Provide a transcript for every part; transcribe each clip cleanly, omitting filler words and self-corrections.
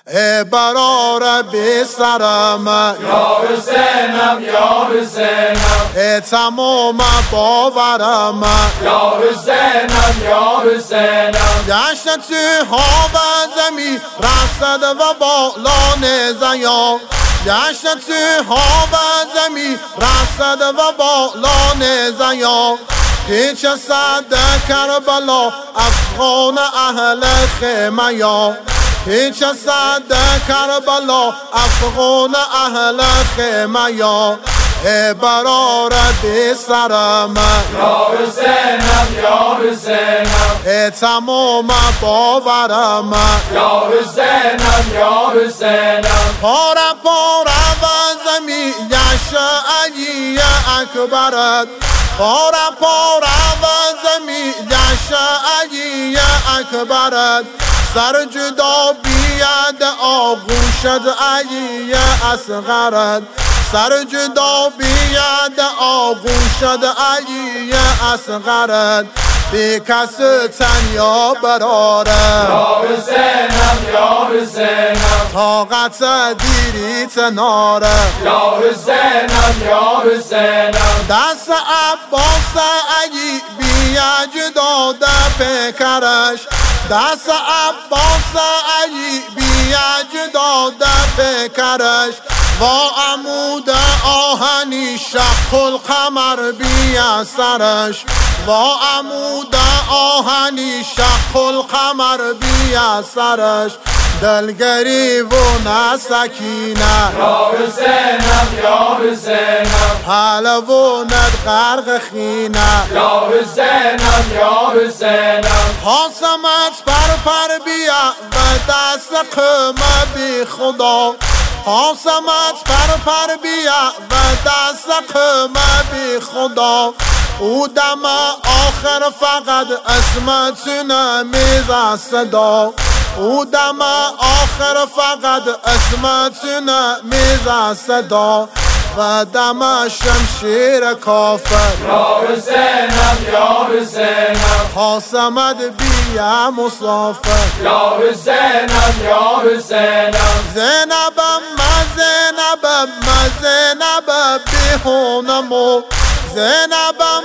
برار بی سرم یا حسینم یا حسینم تمام باورم یا حسینم یا حسینم گشت تو هوا زمین رسد و بالان زیا گشت تو هوا زمین رسد و بالان زیا پیچ صد کربلا افغان اهل خیمه یا پیچ صد کربلا افغان اهل خیمه یا برار بی سرم یا حسینم یا حسینم تمام باورم یا حسینم یا حسینم پاره پاره و زمین یش علی اکبرت پاره پاره و زمین یش علی اکبرت سر جدا بیاد آغوشت علی اصغرت سر جدا بیاد آغوشت علی اصغرت بی کس تنیا براره یا حسینم یا حسینم طاقت دیری تناره یا حسینم یا حسینم دست عباس علی بیاج داده پیکرش دست عباس علی بیاج داده پیکرش و عمود آهنی شق القمر بیا سرش و عمود آهنی شق القمر بیا سرش دلگری و نسکینه یا حسینم یا حسینم حلوونت غرق خینه یا حسینم یا حسینم قاسمت پر بیا و دست قمه بی خدا قاسمت پر بیا و دست قمه بی خدا او دم آخر فقط اسمتونه میز صدا او دم آخر فقط اسمتونه میز صدا و دم شمشیر کافر یا حسینم یا حسینم قاسمت بیا مسافر یا حسینم یا حسینم زینبم زینب بیهونمو زینبم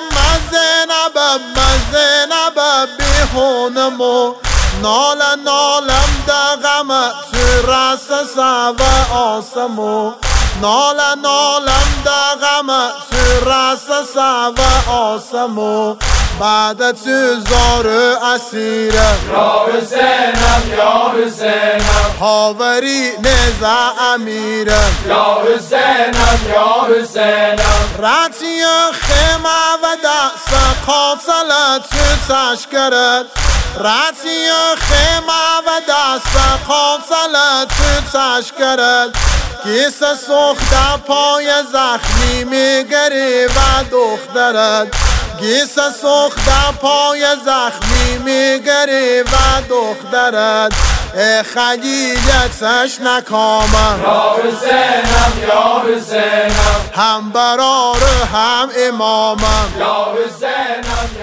زینب بیهونمو نالم دغم تو رس سوا آسمو نالم دغم تو رس سوا آسمو بعد تو زار اسیره یا حسینم یا حسینم هاوری نزا امیره یا حسینم یا حسینم راتی خیمه و دست قاتل تو تشکرت راتی خیمه و دست قاتل تو تشکرت کیس سخت پای زخمی میگری و دخترت گیس سخت پای زخمی میگری و دخترت خلیلتش نکامم یا حسینم یا حسینم هم برار هم امامم یا حسینم